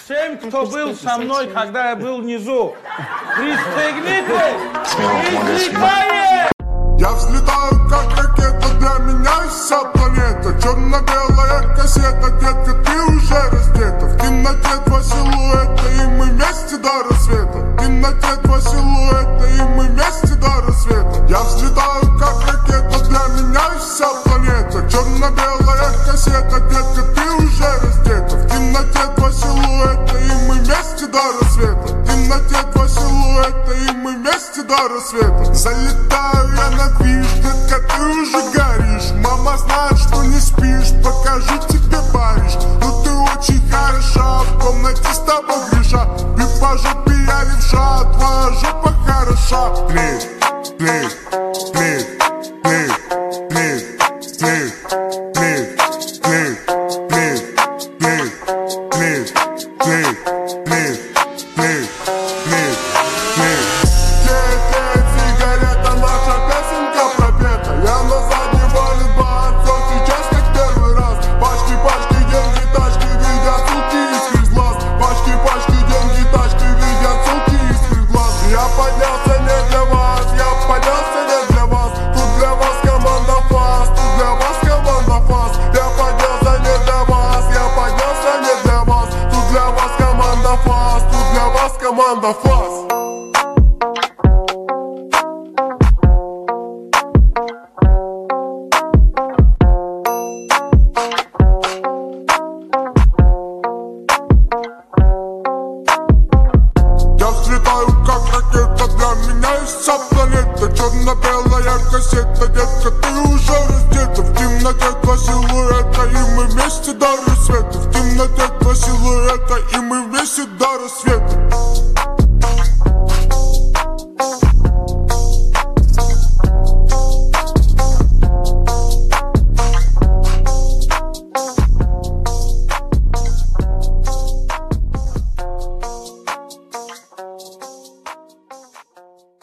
Всем, кто был со мной, когда я был внизу, пристегнитесь! Взлетание! Я взлетаю, как ракета, для меня вся планета. Черно-белая кассета, детка, ты уже раздета. В темноте два силуэта, и мы вместе до рассвета. В темноте два силуэта, и мы вместе до рассвета. Я взлетаю, как ракета, для меня вся планета. Черно-белая кассета, детка, ты уже раздета. В темноте два силуэта, и мы вместе до рассвета. В темноте два силуэта, и мы вместе до рассвета. Залетаю я на движ, детка, ты уже горишь. Мама знает, что не спишь, покажу тебе Париж. Ну ты очень хороша, в комнате с тобой греша. Ты по жопе я левша, твоя жопа хороша. Клей, клей, клей, клей, клей, клей, клей, клей, клей, клей, клей, клей, клей, клей, клей, клей. Сигарета, наша песенка пропета. Я на заднем валит бацов, сейчас как первый раз. Пачки, пачки, деньги, тачки, видят суки из глаз. Пачки, пачки, деньги, тачки, видят суки из глаз. Я поднялся не для вас, я поднялся не для вас. Тут для вас команда фас, тут для вас команда фас. Я поднялся не для вас, я поднялся не для вас. Тут для вас команда фас, тут для вас команда фас. Я взлетаю, как ракета, для меня и вся планета. Черно-белая кассета, детка, ты уже раздета. В темноте два силуэта, и мы вместе до рассвета. В темноте два силуэта, и мы вместе до рассвета.